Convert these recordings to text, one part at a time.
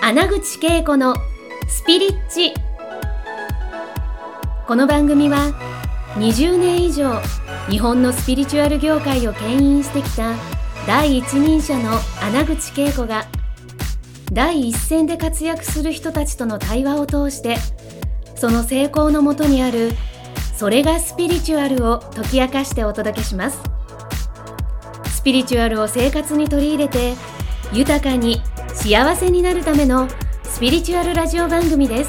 穴口恵子のスピリッチ。この番組は20年以上日本のスピリチュアル業界を牽引してきた第一人者の穴口恵子が第一線で活躍する人たちとの対話を通して、その成功のもとにあるそれがスピリチュアルを解き明かしてお届けします。スピリチュアルを生活に取り入れて豊かに幸せになるためのスピリチュアルラジオ番組です。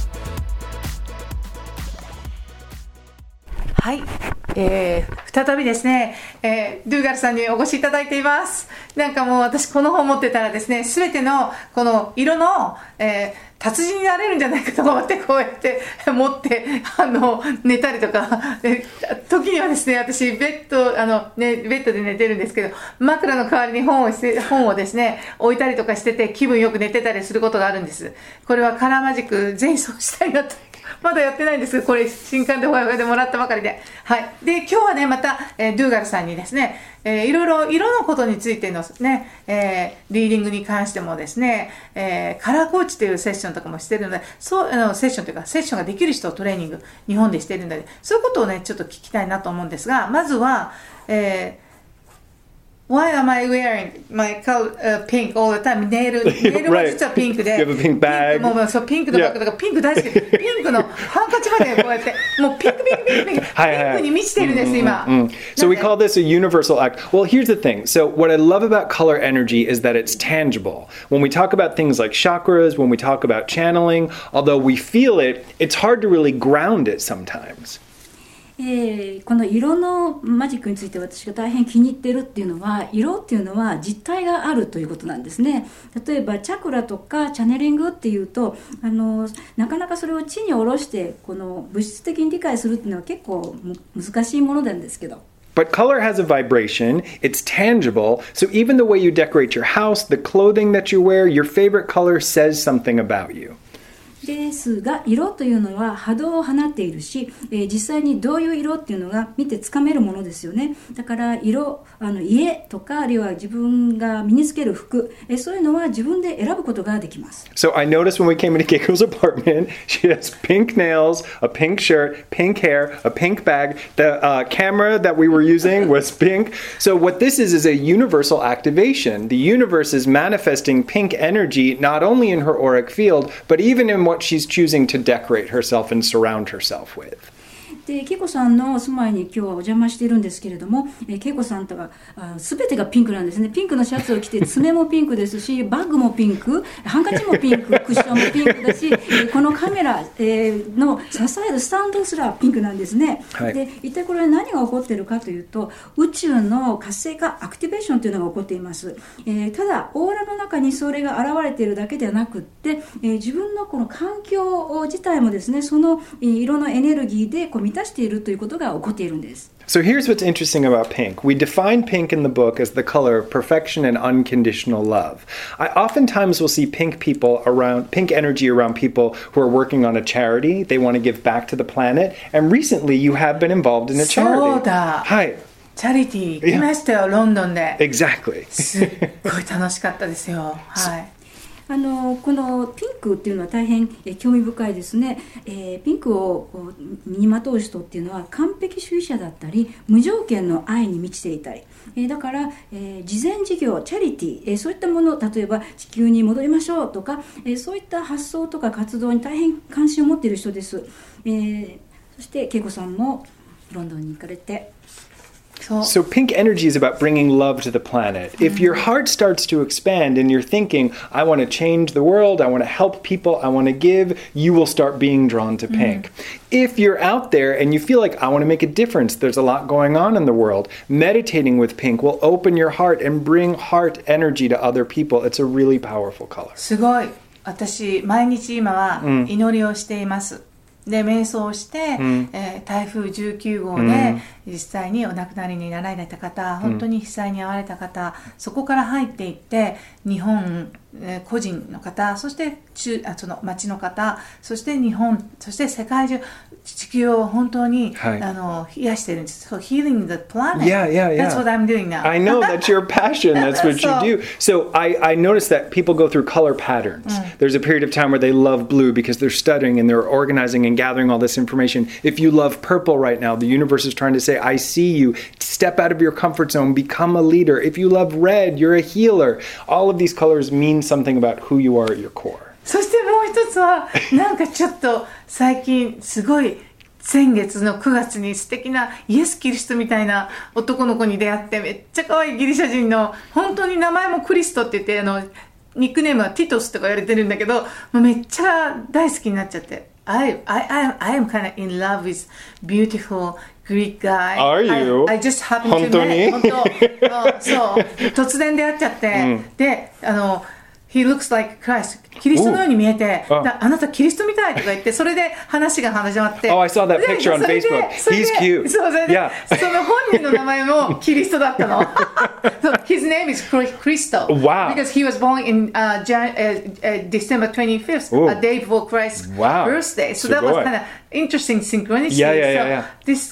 はい、再びですね、ドゥーガルさんにお越しいただいています。なんかもう私この本持ってたらですね、すべてのこの色の、達人になれるんじゃないかと思って、こうやって持って寝たりとか、時にはですね、私ベッドで寝てるんですけど、枕の代わりに本をですね置いたりとかしてて、気分よく寝てたりすることがあるんです。これはカラーマジック前奏したいなと。まだやってないんですけど、これ新刊でほやほやでもらったばかりで、はい。で今日はね、また、ドゥーガルさんにですね、いろいろ色のことについてのね、リーディングに関してもですね、カラーコーチというセッションとかもしてるので、そうセッションというかセッションができる人をトレーニング日本でしてるので、そういうことをねちょっと聞きたいなと思うんですが、まずは、Why am I wearing my color, pink all the time? ネイルも実はピンクで。 You have a pink bag. もうそうピンクのバッグとか、ピンク大好き。ピンクのハンカチまでこうやって、もうピンク。ピンクに満ちてるんです、今。 So we call this a universal act. Well, here's the thing. So what I love about color energy is that it's tangible. When we talk about things like chakras, when we talk about channeling, although we feel it, it's hard to really ground it sometimes. この色のマジックについて私が大変気に入っているっていうのは、色っていうのは実体があるということなんですね。例えばチャクラとかチャネリングっていうと、なかなかそれを地に下ろしてこの物質的に理解するっていうのは結構難しいものなんですけど。 But color has a vibration, it's tangible, so even the way you decorate your house, the clothing that you wear, your favorite color says something about you. ですが、色というのは波動を放っているし、実際にどういう色っていうのが見てつかめるものですよね。だから色、家とかあるいは自分が身につける服、そういうのは自分で選ぶことができます。 So I noticed when we came into Keiko's apartment, she has pink nails, a pink shirt, pink hair, a pink bag. The camera that we were using was pink. So what this is a universal activation. The universe is manifesting pink energy not only in her auric field, but even in what she's choosing to decorate herself and surround herself with. で、恵子さんの住まいに今日はお邪魔しているんですけれども、恵子さんとは全てがピンクなんですね。ピンクのシャツを着て、爪もピンクですし、バッグもピンク、ハンカチもピンク、クッションもピンクだし、このカメラの支えるスタンドすらピンクなんですね。 はい、 で、一体これ何が起こっているかというと、宇宙の活性化、アクティベーションというのが起こっています。ただオーラの中にそれが現れているだけではなくって、自分のこの環境自体もですね、その色のエネルギーで満たしているということが起こっているんです。 So here's what's interesting about pink. We define pink in the book as the color of perfection and unconditional love. I oftentimes will see pink energy around people who are working on a charity. They want to give back to the planet. And recently you have been involved in a charity. そうだ。はい。チャリティー行きましたよ、ロンドンで。 Exactly. すっごい楽しかったですよ。はい。 このピンクっていうのは大変興味深いですね。ピンクを身にまとう人っていうのは完璧主義者だったり、無条件の愛に満ちていたり、だから、慈善事業、チャリティー、そういったもの、例えば地球に戻りましょうとか、そういった発想とか活動に大変関心を持っている人です。そして恵子さんもロンドンに行かれて、 So pink energy is about bringing love to the planet. If your heart starts to expand and you're thinking, I want to change the world, I want to help people, I want to give, you will start being drawn to pink. If you're out there and you feel like, I want to make a difference, there's a lot going on in the world, meditating with pink will open your heart and bring heart energy to other people. It's a really powerful color. すごい。私、毎日今は祈りをしています。 で瞑想して、台風19号で実際にお亡くなりになられた方、本当に被災に遭われた方、そこから入っていって日本、個人の方、そしてその町の方、そして日本、そして世界中、地球を本当に、癒してるんです。So healing the planet. That's what I'm doing now. I know that's your passion. That's what you do. So I noticed that people go through color patterns. There's a period of time where they love blue because they're studying and they're organizing and gathering all this information. If you love purple right now, the universe is trying to say, I see you. Step out of your comfort zone. Become a leader. If you love red, you're a healer. All of these colors mean something about who you are at your core. そしてもう一つは、なんかちょっと最近すごい先月の9月に素敵なイエス・キリストみたいな男の子に出会って、めっちゃ可愛いギリシャ人の、本当に名前もクリストって言って、ニックネームはティトスとか言われてるんだけど、もうめっちゃ大好きになっちゃって。I am kind of in love with beautiful Greek guy. Are you? I just happened to meet. 本当そう突然出会っちゃって、でHe looks like Christ. キリストのように見えて、あなたキリストみたいとか言って、それで話が始まって。 Oh, I saw that picture on Facebook. He's cute. その本人の名前もキリストだったの。so, his name is Christo. Wow. Because he was born in December 25th, a day before Christ's birthday. So that was kind of interesting synchronicity. Yeah.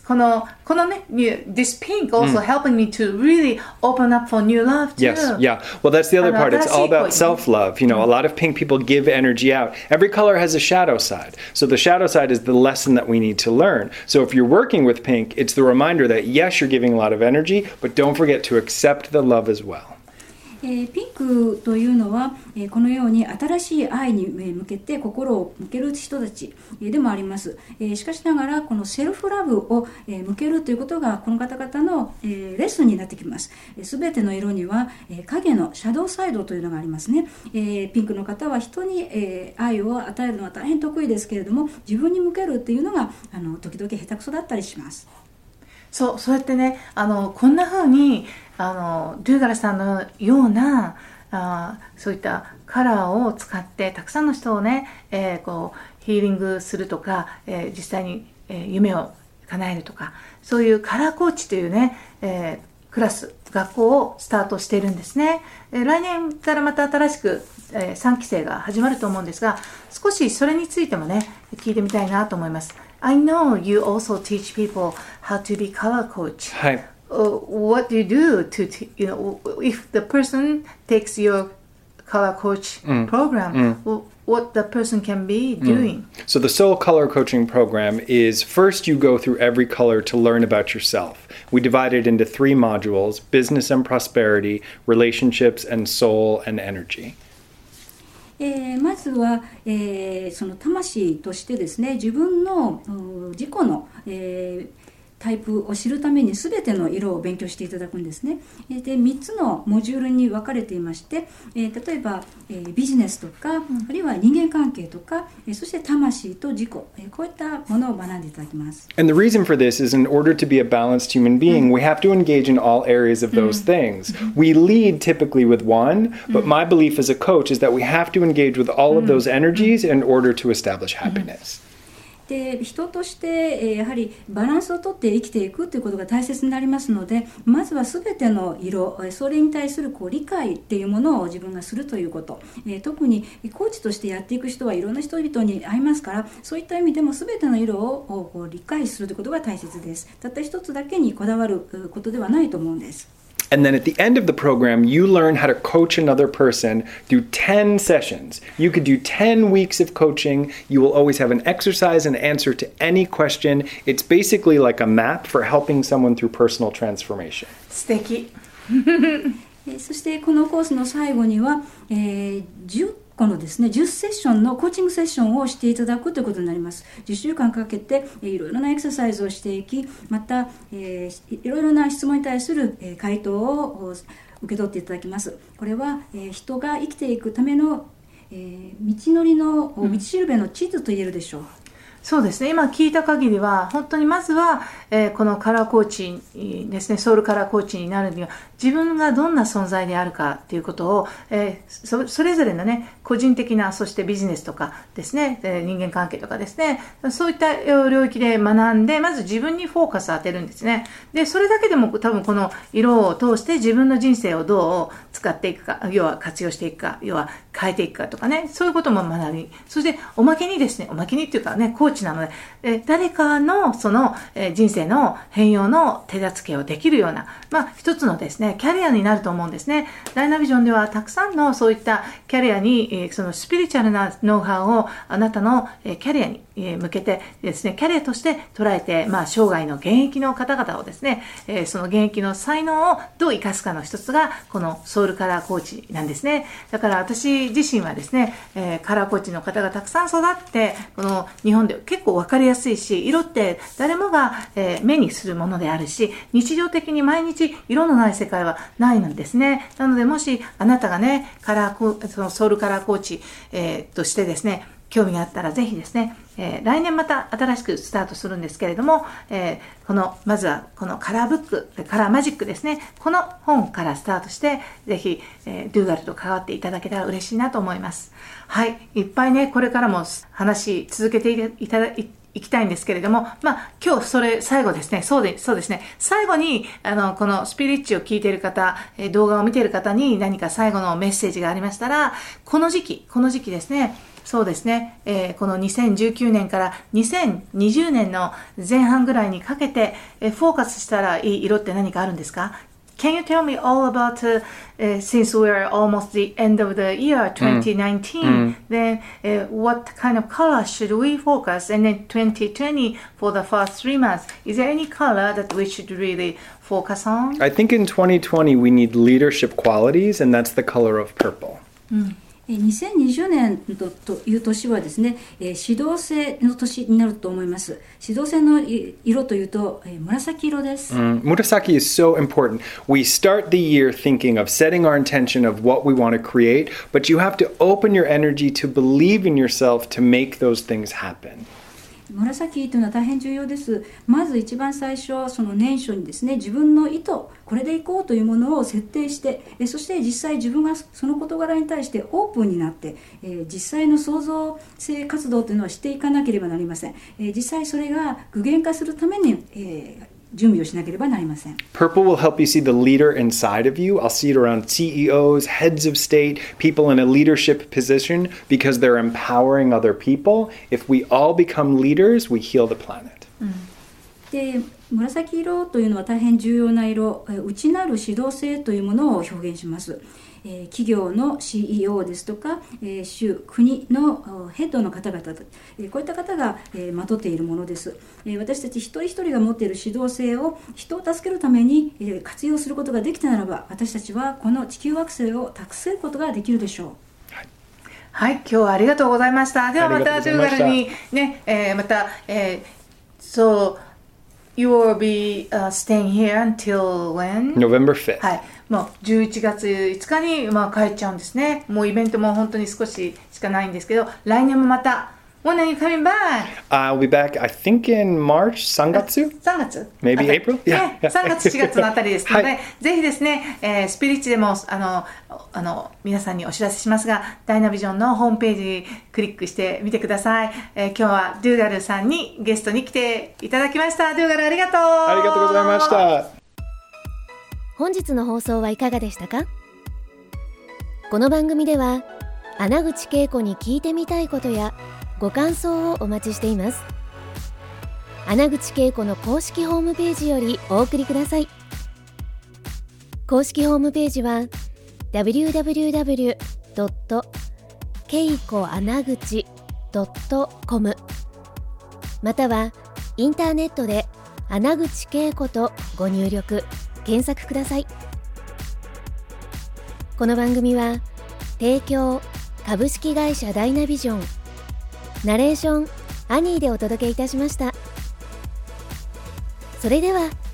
This pink also helping me to really open up for new love too. Yes, yeah. Well, that's the other part. It's all about self-love. You know, a lot of pink people give energy out. Every color has a shadow side. So the shadow side is the lesson that we need to learn. So if you're working with pink, it's the reminder that yes, you're giving a lot of energy, but don't forget to accept the love as well. ピンクというのは、このように新しい愛に向けて心を向ける人たちでもあります。しかしながらこのセルフラブを向けるということがこの方々のレッスンになってきます。すべての色には影のシャドウサイドというのがありますね。ピンクの方は人に愛を与えるのは大変得意ですけれども、自分に向けるっていうのが時々下手くそだったりします。 そうやってね、こんな風にドゥーガラさんのようなそういったカラーを使ってたくさんの人をね、こうヒーリングするとか、実際に、夢を叶えるとか、そういうカラーコーチというね、クラス学校をスタートしているんですね。来年からまた新しく、3期生が始まると思うんですが、少しそれについてもね聞いてみたいなと思います。I know you also teach people how to be color coach. はい。 What do you do to, if the person takes your color coach program, what the person can be doing? So the Soul Color Coaching Program is first you go through every color to learn about yourself. We divide it into 3 modules: business and prosperity, relationships, and soul and energy. まずは、その魂としてですね、自分の自己の、タイプを知るために全ての色を勉強していただくんですね。で、3つのモジュールに分かれていまして、例えば、ビジネスとか、あるいは人間関係とか、そして魂と自己、こういったものを学んでいただきます。 And the reason for this is in order to be a balanced human being, we have to engage in all areas of those things. We lead typically with one, but my belief as a coach is that we have to engage with all of those energies in order to establish happiness. で、人としてやはりバランスをとって生きていくということが大切になりますので、まずは全ての色、それに対する理解っていうものを自分がするということ、特にコーチとしてやっていく人はいろんな人々に会いますから、そういった意味でも全ての色を理解するということが大切です。たった一つだけにこだわることではないと思うんです。 And then at the end of the program, you learn how to coach another person through 10 sessions. You could do 10 weeks of coaching. You will always have an exercise and answer to any question. It's basically like a map for helping someone through personal transformation. 素敵。 そしてこのコースの最後には、このですね、10セッションのコーチングセッションをしていただくということになります。10週間かけていろいろなエクササイズをしていき、また、いろいろな質問に対する回答を受け取っていただきます。これは人が生きていくための道のりの道しるべの地図と言えるでしょう。 そうですね。今聞いた限りは、本当にまずは、このカラーコーチですね、ソウルカラーコーチになるには、自分がどんな存在であるかということを、それぞれのね、個人的な、そしてビジネスとかですね、人間関係とかですね、そういった領域で学んで、まず自分にフォーカスを当てるんですね。で、それだけでも多分この色を通して自分の人生をどう使っていくか、要は活用していくか、要は変えていくかとかね、そういうことも学び、そしておまけにですね、おまけにっていうかね、コーチなので、誰かのその人生の変容の手助けをできるような、一つのですね、キャリアになると思うんですね。ダイナビジョンではたくさんのそういったキャリアに、そのスピリチュアルなノウハウをあなたのキャリアに向けてですね、キャリアとして捉えて、生涯の現役の方々をですね、その現役の才能をどう生かすかの一つが、このソウルカラーコーチなんですね。だから私自身はですね、カラーコーチの方がたくさん育って、この日本で結構わかりやすいし、色って誰もが、目にするものであるし、日常的に毎日色のない世界はないんですね。なので、もしあなたがね、そのソウルカラーコーチ、としてですね、興味があったらぜひですね、来年また新しくスタートするんですけれども、まずはこのカラーブック、カラーマジックですね、この本からスタートして、ぜひ、ドゥーガルと関わっていただけたら嬉しいなと思います。はい、いっぱいね、これからも話続けていきたいんですけれども、今日それ最後ですね、そうですね、最後に、このスピリッチを聞いている方、動画を見ている方に何か最後のメッセージがありましたら、この時期ですね、そうですね、この2019年から2020年の前半ぐらいにかけて、フォーカスしたらいい色って何かあるんですか？ Can you tell me all about, since we're almost the end of the year 2019, then what kind of color should we focus? And then 2020 for the first 3 months, is there any color that we should really focus on? I think in 2020 we need leadership qualities, and that's the color of purple. 2020年という年はですね、指導性の年になると思います。指導性の色というと、紫色です。 Murasaki is so important. We start the year thinking of setting our intention of what we want to create, but you have to open your energy to believe in yourself to make those things happen. 紫というのは大変重要です。まず一番最初、その年初にですね、自分の意図、これでいこうというものを設定して、そして実際自分がその事柄に対してオープンになって、実際の創造性活動というのはしていかなければなりません。実際それが具現化するために、準備をしなければなりません。 Purple will help you see the leader inside of you. I'll see it around CEOs, heads of state, people in a leadership position because they're empowering other people. If we all become leaders, we heal the planet. で、紫色というのは大変重要な色、内なる指導性というものを表現します。企業の CEO ですとか、州、国のヘッドの方々、こういった方がまとっているものです。私たち一人一人が持っている指導性を人を助けるために活用することができたならば、私たちはこの地球惑星を託せることができるでしょう。 はい、今日はありがとうございました。ではまたドゥーガルにね、また、So you will be staying here until when? November 5th. はい、もう11月5日に帰っちゃうんですね。もうイベントも本当に少ししかないんですけど、来年もまた。When are you coming back? I'll be back, I think, in March, 3月? 3月 Maybe April? Yeah. 3月、4月のあたりですので、ぜひですね、スピリッチでも皆さんにお知らせしますが、ダイナビジョンのホームページクリックしてみてください。今日はドゥーガルさんにゲストに来ていただきました。ドゥーガルありがとう。 ありがとうございました。 本日の放送はいかがでしたか？この番組では穴口恵子に聞いてみたいことやご感想をお待ちしています。穴口恵子の公式ホームページよりお送りください。公式ホームページは www.keikoanaguchi.com またはインターネットで穴口恵子とご入力検索ください。この番組は提供株式会社ダイナビジョン、ナレーションアニーでお届けいたしました。それでは